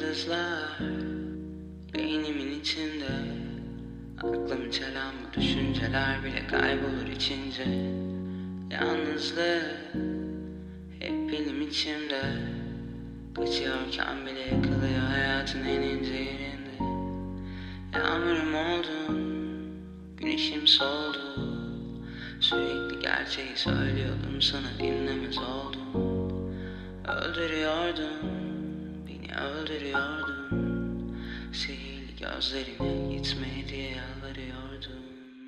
Yıldızlar beynimin içinde, aklımı çelen bu düşünceler bile kaybolur içince. Yalnızlık hep benim içimde, kaçıyorken bile yıkılıyor hayatın en ince yerinde. Yağmurum oldun, güneşim soldu, sürekli gerçeği söylüyordum sana, dinlemez oldum. Öldürüyordun, beni öldürüyordun, sihirli gözlerine gitme diye yalvarıyordum.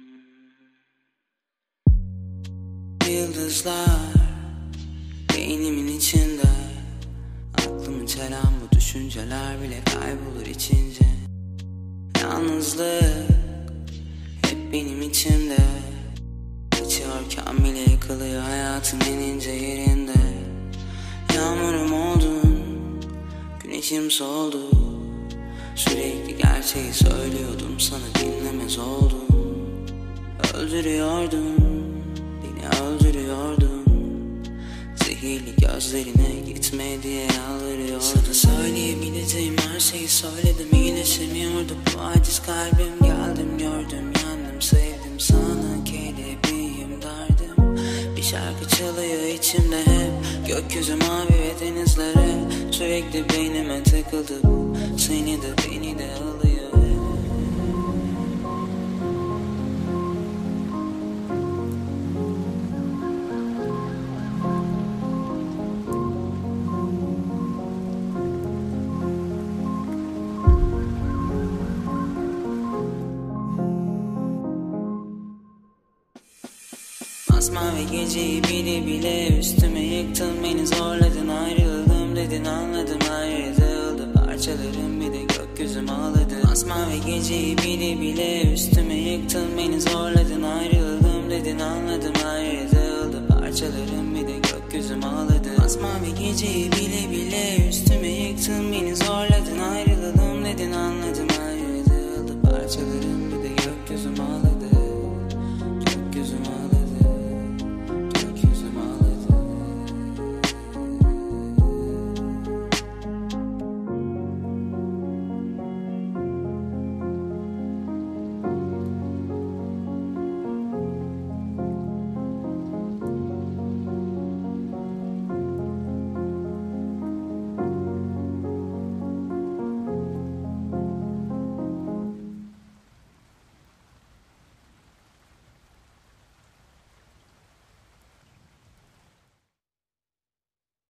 Yıldızlar beynimin içinde, aklımı çelen bu düşünceler bile kaybolur içince. Yalnızlık hep benim içimde, kaçıyorken bile yıkılıyor hayatın en ince yerinde. Yağmurum oldun, güneşim soldu, sürekli gerçeği söylüyordum sana, dinlemez oldum. Öldürüyordun, beni öldürüyordun, zehirli gözlerine gitme diye yalvarıyordum. Sana söyleyebileceğim her şeyi söyledim, iyileşemiyordu bu aciz kalbim. Geldim gördüm, yandım sevdim, sana kelebeğim derdim. Bir şarkı çalıyor içimde hep, gökyüzü mavi ve denizlere, sürekli beynime takıldı bu, seni de beni de alıyor. Masmavi geceyi bile bile üstüme yıktın, beni zorladın, ayrıldım dedin, anladım, her yere dağıldı parçalarım, bir de gökyüzüm ağladı. Masmavi geceyi bile bile üstüme yıktın, beni zorladın, ayrıldım dedin, anladım, her yere dağıldı parçalarım, bir de gökyüzüm ağladı. Masmavi geceyi bile bile üstüme yıktın, beni zorladın, ayrıldım dedin, anladım, her yere dağıldı parçalarım.